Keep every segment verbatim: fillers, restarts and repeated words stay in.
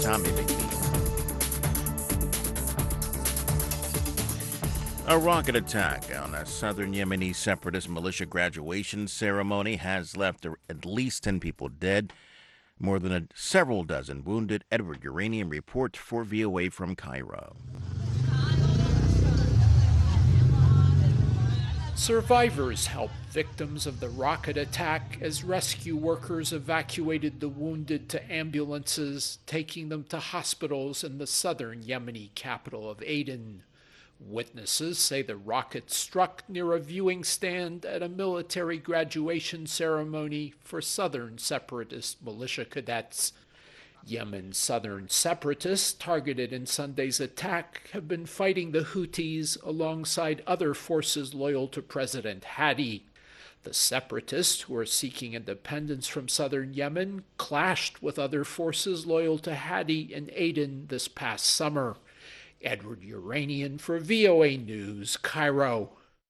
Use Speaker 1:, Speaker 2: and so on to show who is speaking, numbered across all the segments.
Speaker 1: Tommy McNeil. A rocket attack on a southern Yemeni separatist militia graduation ceremony has left at least ten people dead, more than a, several dozen wounded. Edward Uranian reports for V O A from Cairo.
Speaker 2: Survivors helped victims of the rocket attack as rescue workers evacuated the wounded to ambulances, taking them to hospitals in the southern Yemeni capital of Aden. Witnesses say the rocket struck near a viewing stand at a military graduation ceremony for southern separatist militia cadets. Yemen's southern separatists targeted in Sunday's attack have been fighting the Houthis alongside other forces loyal to President Hadi. The separatists, who are seeking independence from southern Yemen, clashed with other forces loyal to Hadi in Aden this past summer. Edward Uranian for V O A News, Cairo.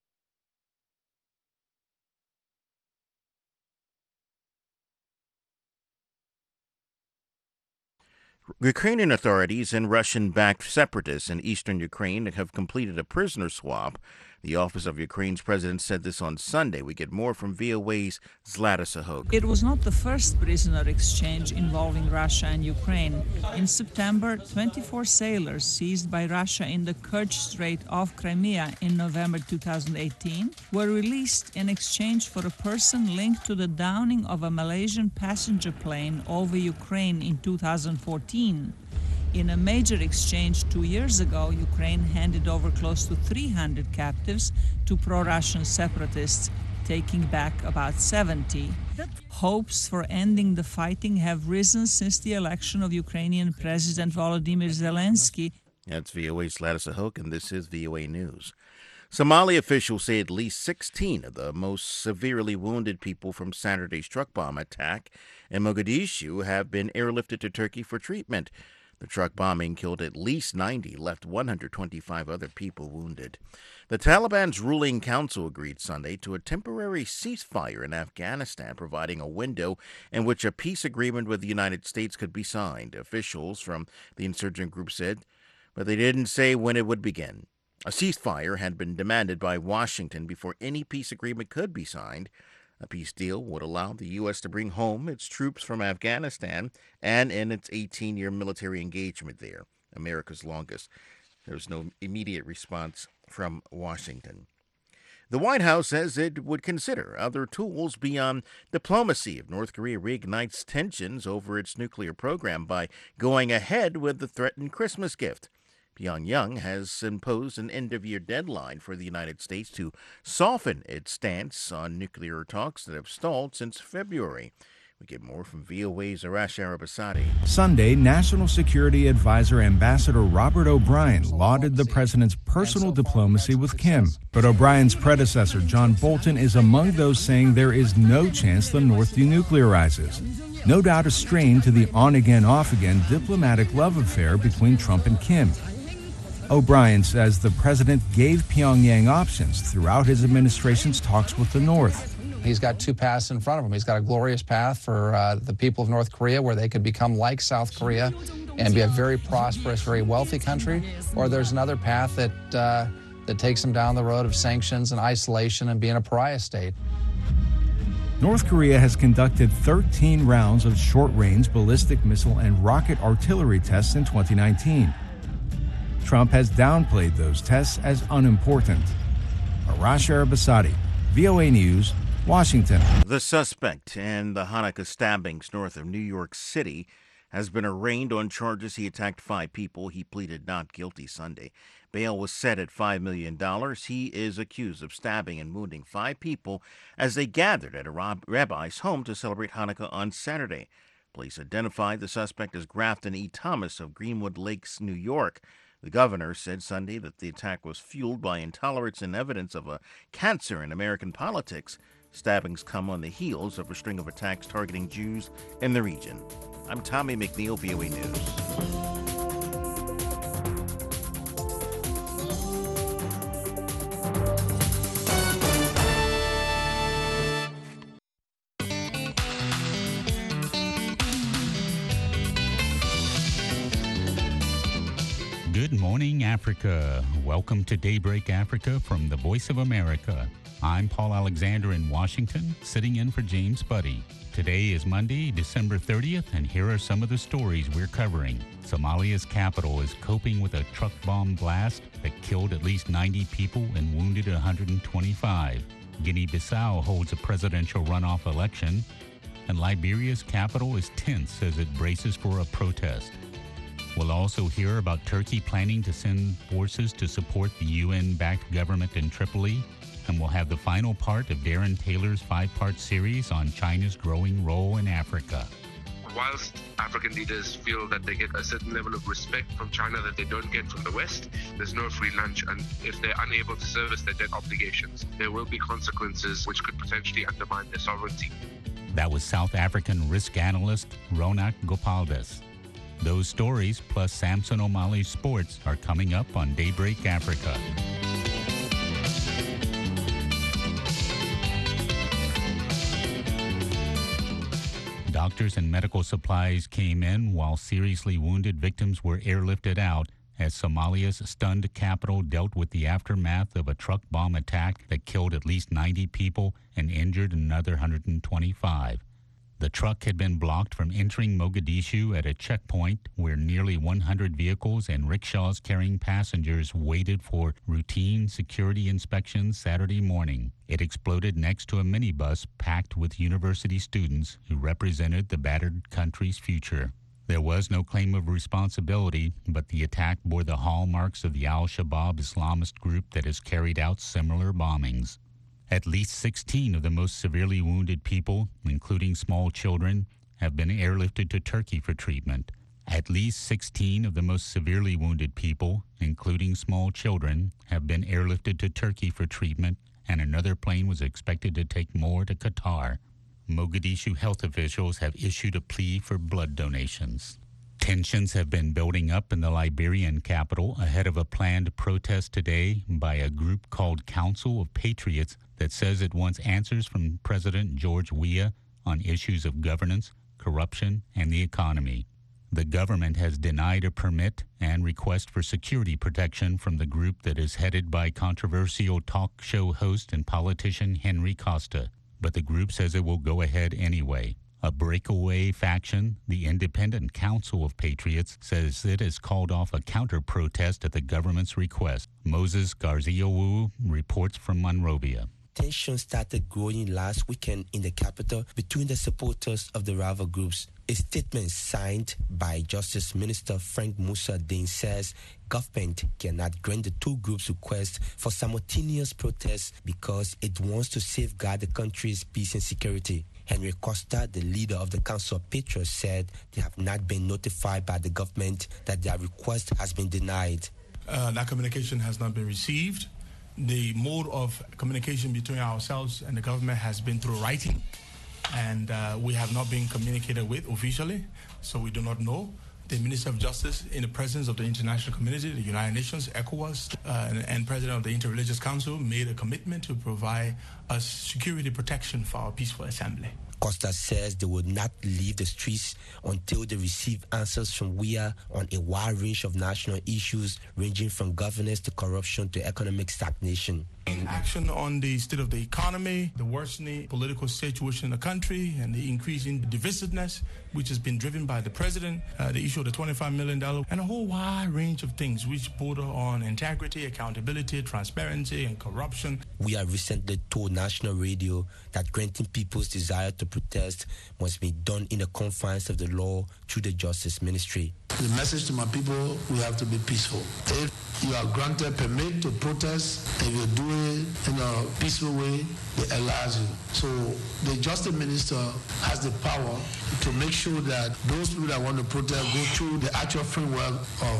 Speaker 1: Ukrainian authorities and Russian-backed separatists in eastern Ukraine have completed a prisoner swap. The office of Ukraine's president said this on Sunday. We get more from V O A's Zlata Sahok.
Speaker 3: It was not the first prisoner exchange involving Russia and Ukraine. In September, twenty-four sailors seized by Russia in the Kerch Strait off Crimea in November two thousand eighteen were released in exchange for a person linked to the downing of a Malaysian passenger plane over Ukraine in two thousand fourteen. In a major exchange two years ago, Ukraine handed over close to three hundred captives to pro-Russian separatists, taking back about seventy. Hopes for ending the fighting have risen since the election of Ukrainian President Volodymyr Zelensky.
Speaker 1: That's V O A's Zlata Sahok, and this is V O A News. Somali officials say at least sixteen of the most severely wounded people from Saturday's truck bomb attack in Mogadishu have been airlifted to Turkey for treatment. The truck bombing killed at least ninety, left one hundred twenty-five other people wounded. The Taliban's ruling council agreed Sunday to a temporary ceasefire in Afghanistan, providing a window in which a peace agreement with the United States could be signed. Officials from the insurgent group said, but they didn't say when it would begin. A ceasefire had been demanded by Washington before any peace agreement could be signed. A peace deal would allow the U S to bring home its troops from Afghanistan and end its eighteen-year military engagement there, America's longest. There was no immediate response from Washington. The White House says it would consider other tools beyond diplomacy if North Korea reignites tensions over its nuclear program by going ahead with the threatened Christmas gift. Pyongyang has imposed an end-of-year deadline for the United States to soften its stance on nuclear talks that have stalled since February. We get more from V O A's Arash Arabasadi.
Speaker 4: Sunday, National Security Advisor Ambassador Robert O'Brien lauded the president's personal diplomacy with Kim. But O'Brien's predecessor, John Bolton, is among those saying there is no chance the North denuclearizes. No doubt a strain to the on-again, off-again diplomatic love affair between Trump and Kim. O'Brien says the president gave Pyongyang options throughout his administration's talks with the North.
Speaker 5: He's got two paths in front of him. He's got a glorious path for uh, the people of North Korea, where they could become like South Korea and be a very prosperous, very wealthy country. Or there's another path that, uh, that takes them down the road of sanctions and isolation and being a pariah state.
Speaker 4: North Korea has conducted thirteen rounds of short-range ballistic missile and rocket artillery tests in twenty nineteen. Trump has downplayed those tests as unimportant. Arash Arabasadi, V O A News, Washington.
Speaker 1: The suspect in the Hanukkah stabbings north of New York City has been arraigned on charges he attacked five people. He pleaded not guilty Sunday. Bail was set at five million dollars. He is accused of stabbing and wounding five people as they gathered at a rabbi's home to celebrate Hanukkah on Saturday. Police identified the suspect as Grafton E. Thomas of Greenwood Lakes, New York. The governor said Sunday that the attack was fueled by intolerance and evidence of a cancer in American politics. Stabbings come on the heels of a string of attacks targeting Jews in the region. I'm Tommy McNeil, V O A News.
Speaker 6: Good morning, Africa. Welcome to Daybreak Africa from the Voice of America. I'm Paul Alexander in Washington, sitting in for James Buddy. Today is Monday, December thirtieth, and here are some of the stories we're covering. Somalia's capital is coping with a truck bomb blast that killed at least ninety people and wounded one hundred twenty-five. Guinea-Bissau holds a presidential runoff election, and Liberia's capital is tense as it braces for a protest. We'll also hear about Turkey planning to send forces to support the U N-backed government in Tripoli, and we'll have the final part of Darren Taylor's five-part series on China's growing role in Africa.
Speaker 7: Whilst African leaders feel that they get a certain level of respect from China that they don't get from the West, there's no free lunch, and if they're unable to service their debt obligations, there will be consequences which could potentially undermine their sovereignty.
Speaker 6: That was South African risk analyst Ronak Gopaldas. Those stories, plus Samson O'Malley's sports, are coming up on Daybreak Africa. Doctors and medical supplies came in while seriously wounded victims were airlifted out as Somalia's stunned capital dealt with the aftermath of a truck bomb attack that killed at least ninety people and injured another one hundred twenty-five. The truck had been blocked from entering Mogadishu at a checkpoint where nearly one hundred vehicles and rickshaws carrying passengers waited for routine security inspections Saturday morning. It exploded next to a minibus packed with university students who represented the battered country's future. There was no claim of responsibility, but the attack bore the hallmarks of the Al-Shabaab Islamist group that has carried out similar bombings. At least sixteen of the most severely wounded people, including small children, have been airlifted to Turkey for treatment. At least sixteen of the most severely wounded people, including small children, have been airlifted to Turkey for treatment, and another plane was expected to take more to Qatar. Mogadishu health officials have issued a plea for blood donations. Tensions have been building up in the Liberian capital ahead of a planned protest today by a group called Council of Patriots that says it wants answers from President George Weah on issues of governance, corruption, and the economy. The government has denied a permit and request for security protection from the group that is headed by controversial talk show host and politician Henry Costa, but the group says it will go ahead anyway. A breakaway faction, the Independent Council of Patriots, says it has called off a counter-protest at the government's request. Moses Garziawu reports from Monrovia.
Speaker 8: Tension started growing last weekend in the capital between the supporters of the rival groups. A statement signed by Justice Minister Frank Musa Dane says government cannot grant the two groups' request for simultaneous protests because it wants to safeguard the country's peace and security. Henry Costa, the leader of the Council of Patriots, said they have not been notified by the government that their request has been denied.
Speaker 9: Uh, that communication has not been received. The mode of communication between ourselves and the government has been through writing, and uh, we have not been communicated with officially, so we do not know. The Minister of Justice, in the presence of the international community, the United Nations, ECOWAS, uh, and, and President of the Interreligious Council, made a commitment to provide us security protection for our peaceful assembly.
Speaker 8: Costa says they will not leave the streets until they receive answers from Weah on a wide range of national issues ranging from governance to corruption to economic stagnation.
Speaker 9: Action on the state of the economy, the worsening political situation in the country, and the increasing divisiveness, which has been driven by the president, uh, the issue of the twenty-five million dollars, and a whole wide range of things which border on integrity, accountability, transparency, and corruption.
Speaker 8: We have recently told national radio that granting people's desire to protest must be done in the confines of the law through the Justice Ministry.
Speaker 10: The message to my people, we have to be peaceful. If you are granted permit to protest, if you do it in a peaceful way, they allow you. So the Justice Minister has the power to make sure that those people that want to protest go through the actual framework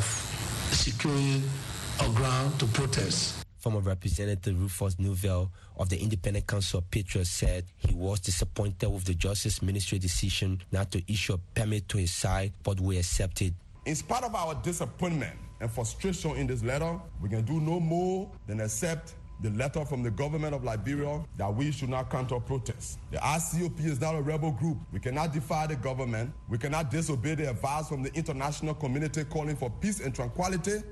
Speaker 10: of securing a ground to protest.
Speaker 8: Former Representative Rufus Nouvelle of the Independent Council of Patriots said he was disappointed with the Justice Ministry decision not to issue a permit to his side, but we accepted.
Speaker 11: In spite of our disappointment and frustration in this letter, we can do no more than accept the letter from the government of Liberia that we should not counter protests. The I C O P is not a rebel group. We cannot defy the government. We cannot disobey the advice from the international community calling for peace and tranquility.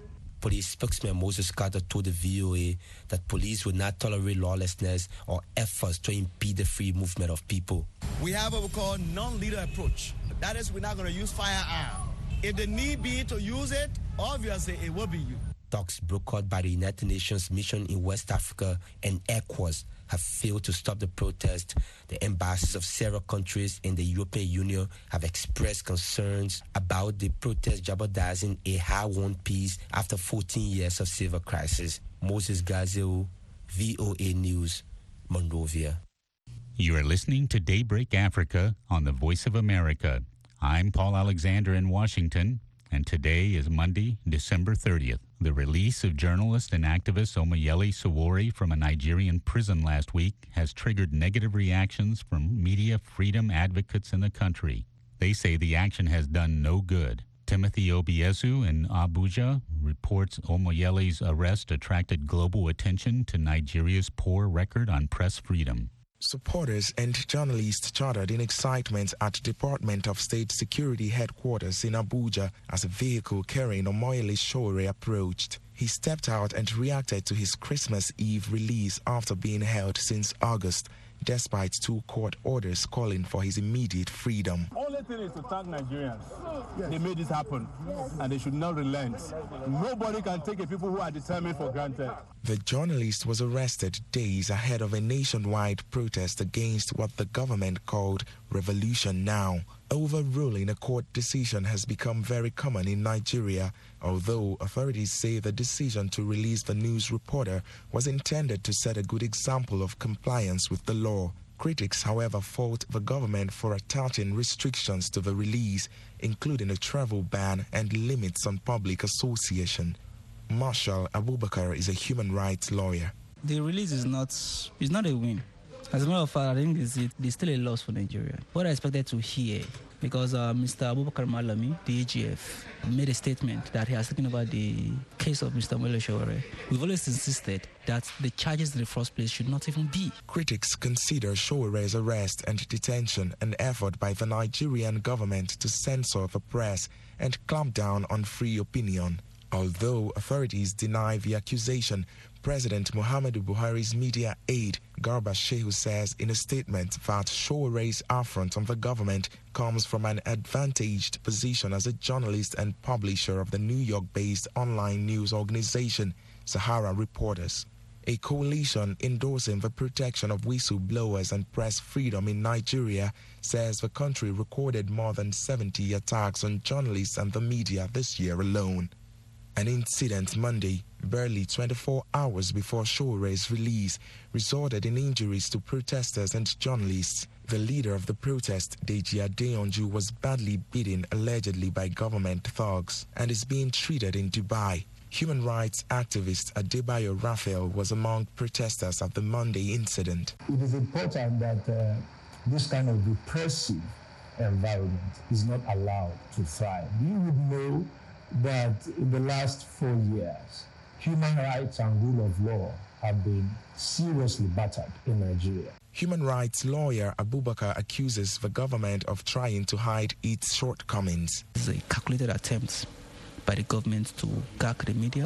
Speaker 8: Police spokesman Moses Carter told the V O A that police would not tolerate lawlessness or efforts to impede the free movement of people.
Speaker 12: We have what we call non-lethal approach. That is, we're not going to use firearm. If the need be to use it, obviously it will be used.
Speaker 8: Talks broke out by the United Nations mission in West Africa and ECOWAS have failed to stop the protest. The embassies of several countries in the European Union have expressed concerns about the protest jeopardizing a hard-won peace after fourteen years of civil crisis. Moses Gazeo, V O A News, Monrovia.
Speaker 6: You are listening to Daybreak Africa on the Voice of America. I'm Paul Alexander in Washington, and today is Monday, December thirtieth. The release of journalist and activist Omoyele Sowore from a Nigerian prison last week has triggered negative reactions from media freedom advocates in the country. They say the action has done no good. Timothy Obiezu in Abuja reports Omoyele's arrest attracted global attention to Nigeria's poor record on press freedom.
Speaker 13: Supporters and journalists chattered in excitement at Department of State Security headquarters in Abuja as a vehicle carrying Omoyele Sowore approached. He stepped out and reacted to his Christmas Eve release after being held since August, despite two court orders calling for his immediate freedom.
Speaker 14: Only thing is to thank Nigerians. They made this happen, and they should not relent. Nobody can take a people who are determined for granted.
Speaker 13: The journalist was arrested days ahead of a nationwide protest against what the government called Revolution Now. Overruling a court decision has become very common in Nigeria, although authorities say the decision to release the news reporter was intended to set a good example of compliance with the law. Critics, however, fault the government for attaching restrictions to the release, including a travel ban and limits on public association. Marshal Abubakar is a human rights lawyer.
Speaker 15: The release is not is not a win. As a matter of fact, I think it's, it's still a loss for Nigeria. What I expected to hear, because uh, Mister Abubakar Malami, the A G F, made a statement that he has taken over the case of Mister Omoyele Sowore. We've always insisted that the charges in the first place should not even be.
Speaker 13: Critics consider Sowore's arrest and detention an effort by the Nigerian government to censor the press and clamp down on free opinion. Although authorities deny the accusation, President Muhammadu Buhari's media aide, Garba Shehu, says in a statement that Sowore's affront on the government comes from an advantaged position as a journalist and publisher of the New York-based online news organization, Sahara Reporters. A coalition endorsing the protection of whistleblowers and press freedom in Nigeria says the country recorded more than seventy attacks on journalists and the media this year alone. An incident Monday, barely twenty-four hours before Sowore's release, resulted in injuries to protesters and journalists. The leader of the protest, Deji Adeyanju, was badly beaten allegedly by government thugs and is being treated in Dubai. Human rights activist Adebayo Raphael was among protesters at the Monday incident.
Speaker 16: It is important that uh, this kind of repressive environment is not allowed to thrive. You would know that in the last four years, human rights and rule of law have been seriously battered in Nigeria.
Speaker 13: Human rights lawyer Abubakar accuses the government of trying to hide its shortcomings.
Speaker 15: It's a calculated attempt by the government to gag the media,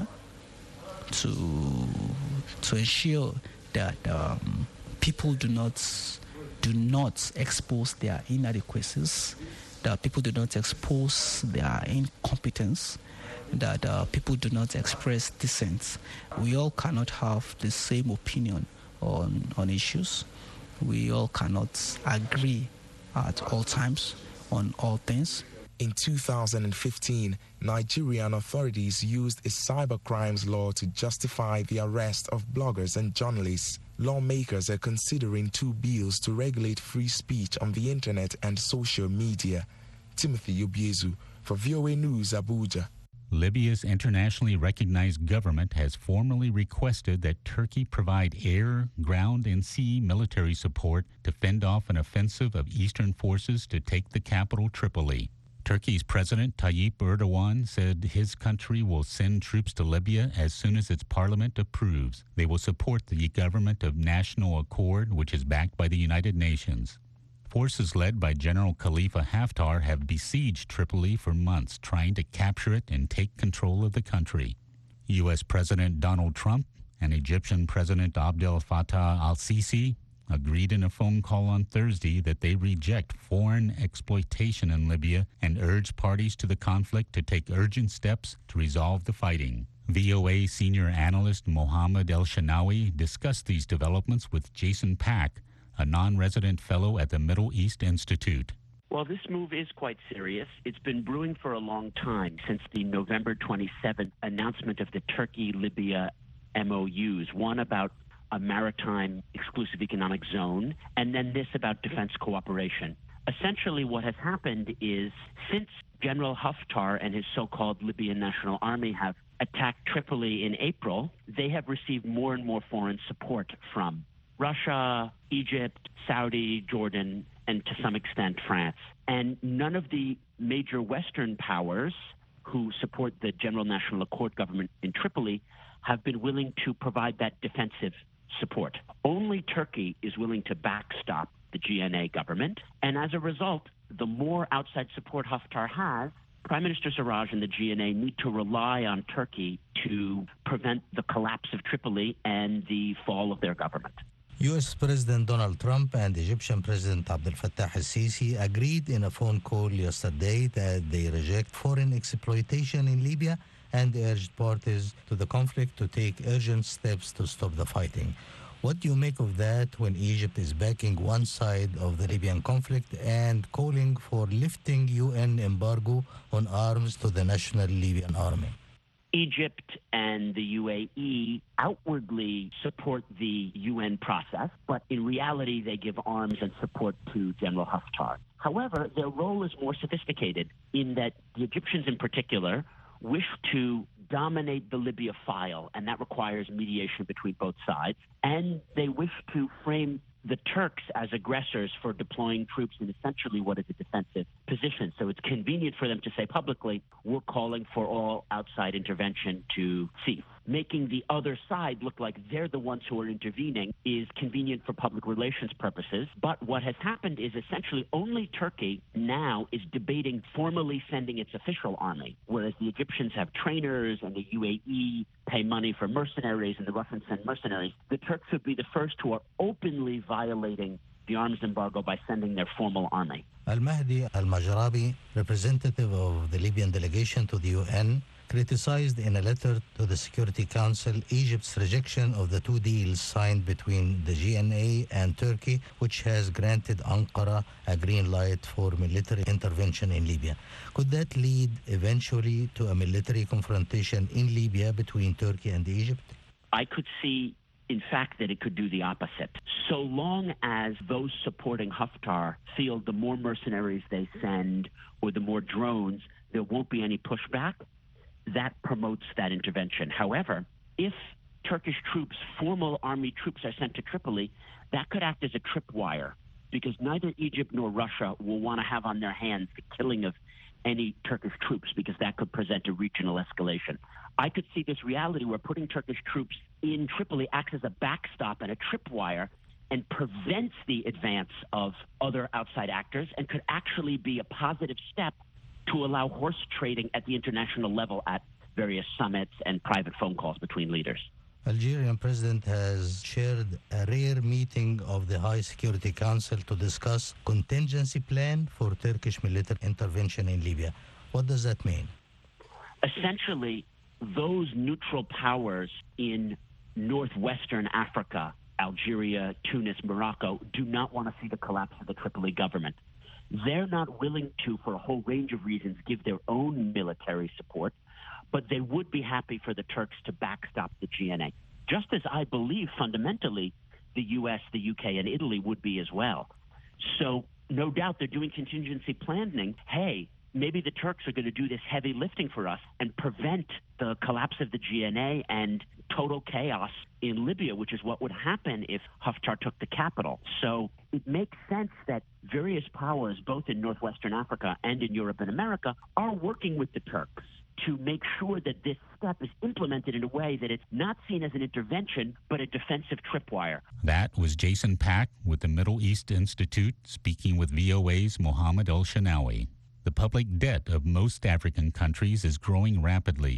Speaker 15: to to ensure that um, people do not do not expose their inadequacies, that people do not expose their incompetence, that uh, people do not express dissent. We all cannot have the same opinion on, on issues. We all cannot agree at all times on all things.
Speaker 13: In two thousand fifteen, Nigerian authorities used a cybercrimes law to justify the arrest of bloggers and journalists. Lawmakers are considering two bills to regulate free speech on the internet and social media. Timothy Obiezu for V O A News, Abuja.
Speaker 6: Libya's internationally recognized government has formally requested that Turkey provide air, ground, and sea military support to fend off an offensive of eastern forces to take the capital, Tripoli. Turkey's President Tayyip Erdogan said his country will send troops to Libya as soon as its parliament approves. They will support the government of national accord, which is backed by the United Nations. Forces led by General Khalifa Haftar have besieged Tripoli for months, trying to capture it and take control of the country. U S. President Donald Trump and Egyptian President Abdel Fattah al-Sisi agreed in a phone call on Thursday that they reject foreign exploitation in Libya and urge parties to the conflict to take urgent steps to resolve the fighting. V O A senior analyst Mohammed El-Shanawi discussed these developments with Jason Pack, a non-resident fellow at the Middle East Institute.
Speaker 17: Well, this move is quite serious. It's been brewing for a long time, since the November twenty-seventh announcement of the Turkey-Libya M O Us, one about a maritime exclusive economic zone, and then this about defense cooperation. Essentially what has happened is, since General Haftar and his so-called Libyan National Army have attacked Tripoli in April, they have received more and more foreign support from Russia, Egypt, Saudi, Jordan, and to some extent France. And none of the major Western powers who support the General National Accord government in Tripoli have been willing to provide that defensive support. Only Turkey is willing to backstop the G N A government, and as a result, the more outside support Haftar has, Prime Minister Sarraj and the G N A need to rely on Turkey to prevent the collapse of Tripoli and the fall of their government.
Speaker 18: U S. President Donald Trump and Egyptian President Abdel Fattah al-Sisi agreed in a phone call yesterday that they reject foreign exploitation in Libya and urged parties to the conflict to take urgent steps to stop the fighting. What do you make of that when Egypt is backing one side of the Libyan conflict and calling for lifting U N embargo on arms to the National Libyan Army?
Speaker 17: Egypt and the U A E outwardly support the U N process, but in reality they give arms and support to General Haftar. However, their role is more sophisticated in that the Egyptians in particular wish to dominate the Libya file, and that requires mediation between both sides, and they wish to frame the Turks as aggressors for deploying troops in essentially what is a defensive position. So it's convenient for them to say publicly, we're calling for all outside intervention to cease. Making the other side look like they're the ones who are intervening is convenient for public relations purposes. But what has happened is essentially only Turkey now is debating formally sending its official army, whereas the Egyptians have trainers and the U A E pay money for mercenaries and the Russians send mercenaries. The Turks would be the first who are openly violating the arms embargo by sending their formal army.
Speaker 18: Al-Mahdi al-Majrabi, representative of the Libyan delegation to the U N, criticized in a letter to the Security Council Egypt's rejection of the two deals signed between the G N A and Turkey, which has granted Ankara a green light for military intervention in Libya. Could that lead eventually to a military confrontation in Libya between Turkey and Egypt?
Speaker 17: I could see, in fact, that it could do the opposite. So long as those supporting Haftar feel the more mercenaries they send or the more drones, there won't be any pushback. That promotes that intervention. However, if Turkish troops, formal army troops, are sent to Tripoli, that could act as a tripwire, because neither Egypt nor Russia will want to have on their hands the killing of any Turkish troops, because that could present a regional escalation. I could see this reality where putting Turkish troops in Tripoli acts as a backstop and a tripwire and prevents the advance of other outside actors, and could actually be a positive step to allow horse trading at the international level at various summits and private phone calls between leaders.
Speaker 18: Algerian president has chaired a rare meeting of the High Security Council to discuss contingency plan for Turkish military intervention in Libya. What does that mean?
Speaker 17: Essentially, those neutral powers in northwestern Africa, Algeria, Tunis, Morocco, do not want to see the collapse of the Tripoli government. They're not willing to, for a whole range of reasons, give their own military support, but they would be happy for the Turks to backstop the G N A. Just as I believe fundamentally the U S, the U K, and Italy would be as well. So no doubt they're doing contingency planning. Hey, maybe the Turks are going to do this heavy lifting for us and prevent the collapse of the G N A and total chaos in Libya, which is what would happen if Haftar took the capital. So it makes sense that various powers, both in northwestern Africa and in Europe and America, are working with the Turks to make sure that this step is implemented in a way that it's not seen as an intervention, but a defensive tripwire.
Speaker 6: That was Jason Pack with the Middle East Institute speaking with V O A's Mohammed El-Shanawi. The public debt of most African countries is growing rapidly.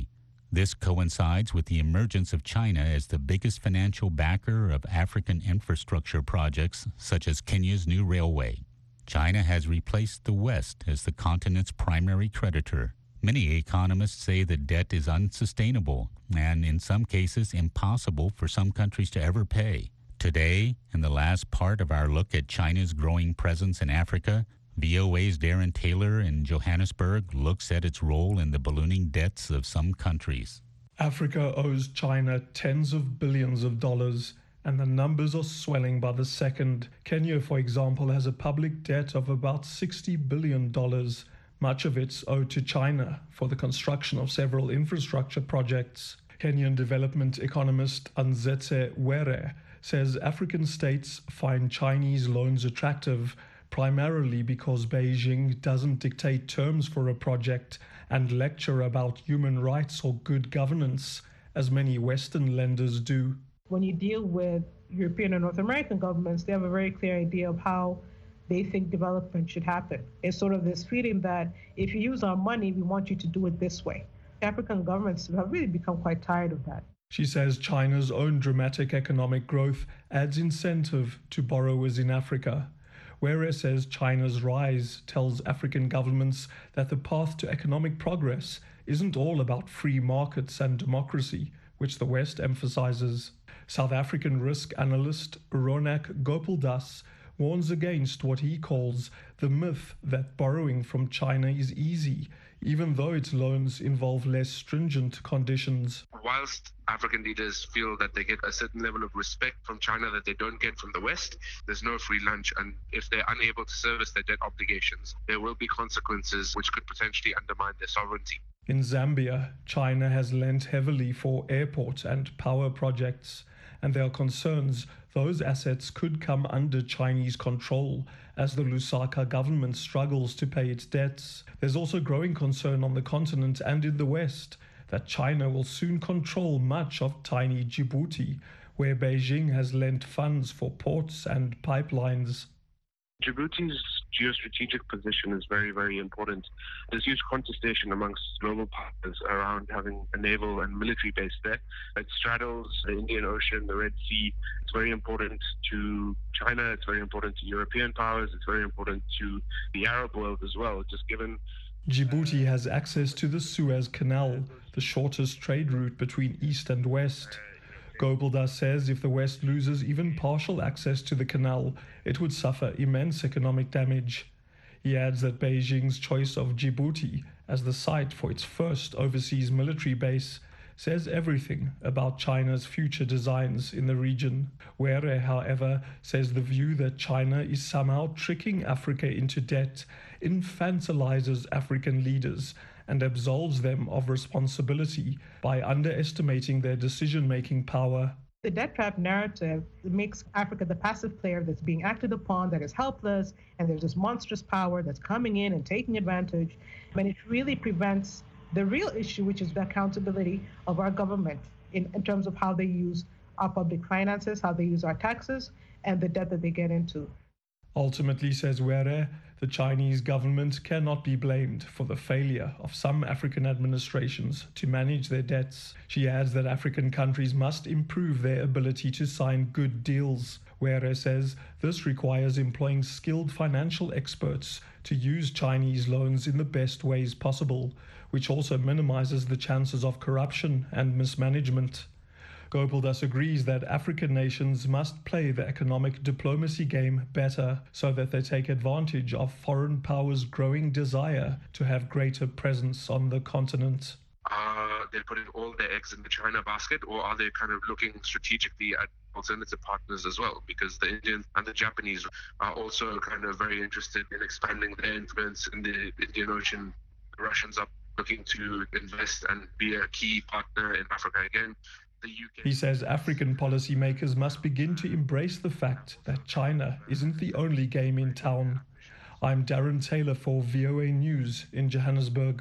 Speaker 6: This coincides with the emergence of China as the biggest financial backer of African infrastructure projects, such as Kenya's new railway. China has replaced the West as the continent's primary creditor. Many economists say the debt is unsustainable and, in some cases, impossible for some countries to ever pay. Today, in the last part of our look at China's growing presence in Africa, V O A's Darren Taylor in Johannesburg looks at its role in the ballooning debts of some countries.
Speaker 19: Africa owes China tens of billions of dollars, and the numbers are swelling by the second. Kenya, for example, has a public debt of about sixty billion dollars. Much of it's owed to China for the construction of several infrastructure projects. Kenyan development economist Anzetse Were says African states find Chinese loans attractive primarily because Beijing doesn't dictate terms for a project and lecture about human rights or good governance, as many Western lenders do.
Speaker 20: When you deal with European and North American governments, they have a very clear idea of how they think development should happen. It's sort of this feeling that if you use our money, we want you to do it this way. African governments have really become quite tired of that.
Speaker 19: She says China's own dramatic economic growth adds incentive to borrowers in Africa. Were says China's rise tells African governments that the path to economic progress isn't all about free markets and democracy, which the West emphasizes. South African risk analyst Ronak Gopaldas warns against what he calls the myth that borrowing from China is easy, even though its loans involve less stringent conditions.
Speaker 7: Whilst African leaders feel that they get a certain level of respect from China that they don't get from the West, there's no free lunch, and if they're unable to service their debt obligations, there will be consequences which could potentially undermine their sovereignty.
Speaker 19: In Zambia, China has lent heavily for airport and power projects, and there are concerns those assets could come under Chinese control as the Lusaka government struggles to pay its debts. There's also growing concern on the continent and in the West that China will soon control much of tiny Djibouti, where Beijing has lent funds for ports and pipelines.
Speaker 7: Djibouti's geostrategic position is very, very important. There's huge contestation amongst global partners around having a naval and military base there. It straddles the Indian Ocean, the Red Sea. It's very important to China. It's very important to European powers. It's very important to the Arab world as well, just given
Speaker 19: Djibouti has access to the Suez Canal, the shortest trade route between East and West. Gopaldas says if the West loses even partial access to the canal, it would suffer immense economic damage. He adds that Beijing's choice of Djibouti as the site for its first overseas military base says everything about China's future designs in the region. Were, however, says the view that China is somehow tricking Africa into debt infantilizes African leaders and absolves them of responsibility by underestimating their decision-making power.
Speaker 20: The debt trap narrative makes Africa the passive player that's being acted upon, that is helpless, and there's this monstrous power that's coming in and taking advantage. And it really prevents the real issue, which is the accountability of our government in, in terms of how they use our public finances, how they use our taxes, and the debt that they get into.
Speaker 19: Ultimately, says Were, the Chinese government cannot be blamed for the failure of some African administrations to manage their debts. She adds that African countries must improve their ability to sign good deals. Were says this requires employing skilled financial experts to use Chinese loans in the best ways possible, which also minimizes the chances of corruption and mismanagement. Gopaldas agrees that African nations must play the economic diplomacy game better so that they take advantage of foreign powers' growing desire to have greater presence on the continent.
Speaker 7: Are they putting all their eggs in the China basket, or are they kind of looking strategically at alternative partners as well? Because the Indians and the Japanese are also kind of very interested in expanding their influence in the Indian Ocean. The Russians are looking to invest and be a key partner in Africa again. The U K.
Speaker 19: He says African policymakers must begin to embrace the fact that China isn't the only game in town. I'm Darren Taylor for V O A News in Johannesburg.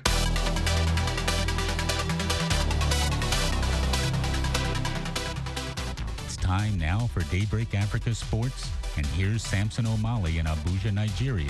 Speaker 6: It's time now for Daybreak Africa Sports, and here's Samson O'Malley in Abuja, Nigeria,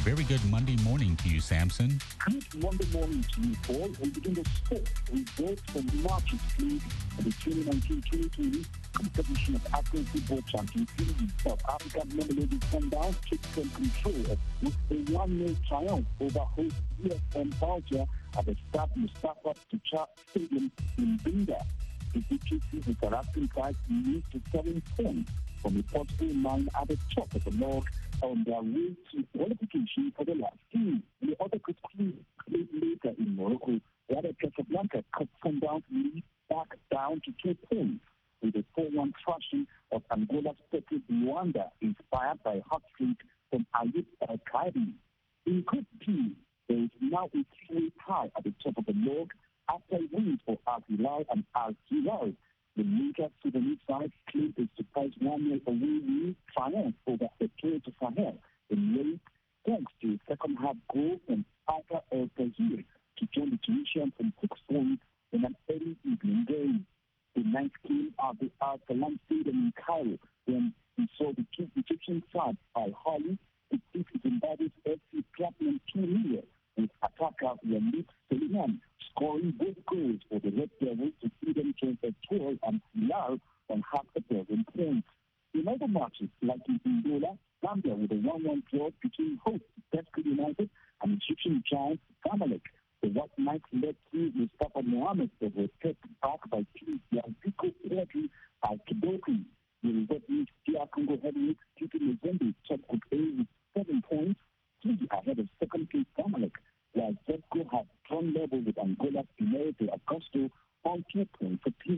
Speaker 6: very good Monday morning to you, Samson.
Speaker 21: Good Monday morning to you, Paul. We begin the sport results from March's League and the twenty nineteen twenty twenty competition of African Football Champions League. South African Mamelodi Sundowns took some control with a one nil triumph over host U S M Alger at the Stade Mustafa Tucha Stadium in Binda. The victory sees the South African side moved to seven points from a possible nine at the top of the log on their way to qualification for the last team. The other could played later in Morocco, where the Casablanca cut Sundowns lead back down to two points with a four one thrashing of Angola's Petro Luanda, inspired by a hot streak from Ayub Al-Qaidi. In Group D, there is now a three-way tie at the top of the log after a win for Al Hilal and Al Hilal. The Liga Sudanese side claimed a surprise one nil away win triumph over Etoile du Sahel in late, thanks to a second half goal from Alpha El Tahir to join the Tunisians from six points in an early evening game. The ninth came at the Al Salam Stadium in Cairo when we saw the two Egyptian side Al Ahly defeat Zimbabwe's F C Platinum two nil, with attacker Walid Suleiman scoring both goals for the Red Devils to see them join Etoile and Hilal on half a dozen points. In other matches, like in Angola, Zambia with a one one draw between hosts Pesca United and Egyptian giants Zamalek. The White Knights led to Mustafa Mohamed that was kept back by teams Yaziko Pedri and Kidoki. The result means D R Congo heavyweights Tito Mozambique top Group A with seven points, three ahead of second place Zamalek, while Zepco had drawn level with Angola's Pinero de Augusto on two points apiece.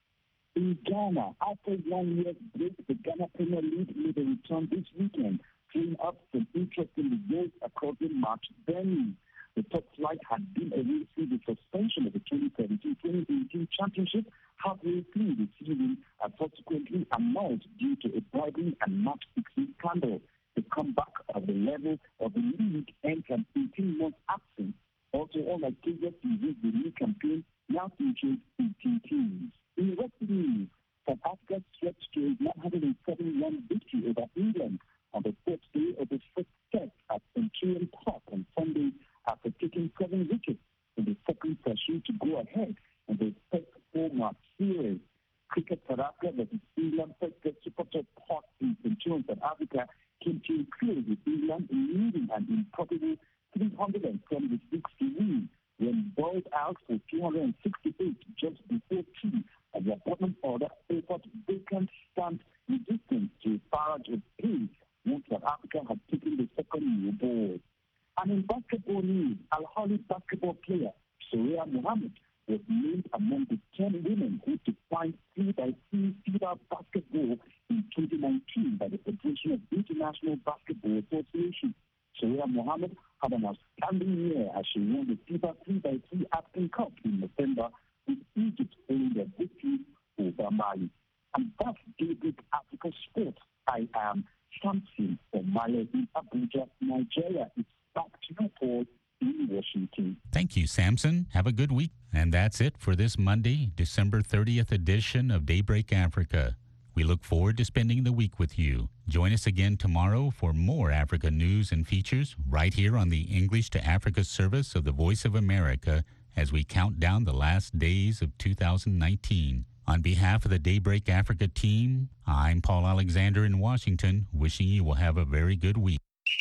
Speaker 21: In Ghana, after one year's break, the Ghana Premier League made a return this weekend, cleaning up some interesting results across the match venue. The top flight had been away through the suspension of the twenty seventeen twenty eighteen championship halfway through the season and subsequently annulled due to a bribery and match fixing scandal. The comeback of the level of the league ends an eighteen-month absence. Also, unlike previous seasons, the league campaign now features eighteen teams. In wrestling news, South Africa stretched to a one hundred seventy-one victory over England on the fourth day of the first test at Centurion Park on Sunday after taking seven wickets in the second session to go ahead in the first four-match series. Cricket South Africa versus England first test Super Top Park in Centurion, South Africa came to a close with England leading an improbable three hundred seventy-six to win when boiled out for two hundred sixty-eight just before tea, and their bottom order offered vacant stand resistance to a barrage of pace once South Africa had taken the second new ball. And in basketball news, Al Ahly basketball player Soria Mohammed was named among the ten women who defined three by three FIBA basketball in twenty nineteen by the Federation of International Basketball Association. Soria Mohammed had an outstanding year as she won the FIBA three by three African Cup in November, with Egypt holding their victory over Mali. And that's Daybreak Africa Sports. I am Samson Omale in Abuja, Nigeria. It's back to you, Paul, in Washington.
Speaker 6: Thank you, Samson. Have a good week. And that's it for this Monday, December thirtieth edition of Daybreak Africa. We look forward to spending the week with you. Join us again tomorrow for more Africa news and features right here on the English to Africa service of the Voice of America as we count down the last days of two thousand nineteen. On behalf of the Daybreak Africa team, I'm Paul Alexander in Washington, wishing you will have a very good week.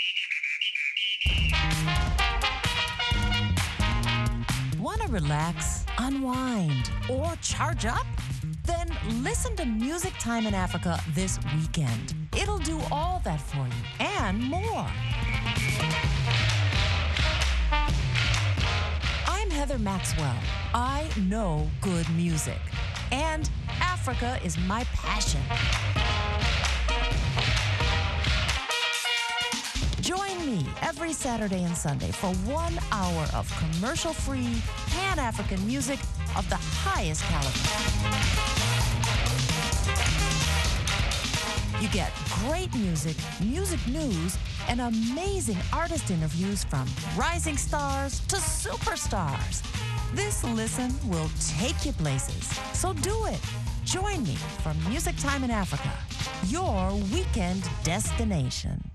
Speaker 22: Want to relax, unwind, or charge up? Then listen to Music Time in Africa this weekend. It'll do all that for you and more. I'm Heather Maxwell. I know good music. And Africa is my passion. Join me every Saturday and Sunday for one hour of commercial-free, Pan-African music of the highest caliber. You get great music, music news, and amazing artist interviews from rising stars to superstars. This listen will take you places, so do it. Join me for Music Time in Africa, your weekend destination.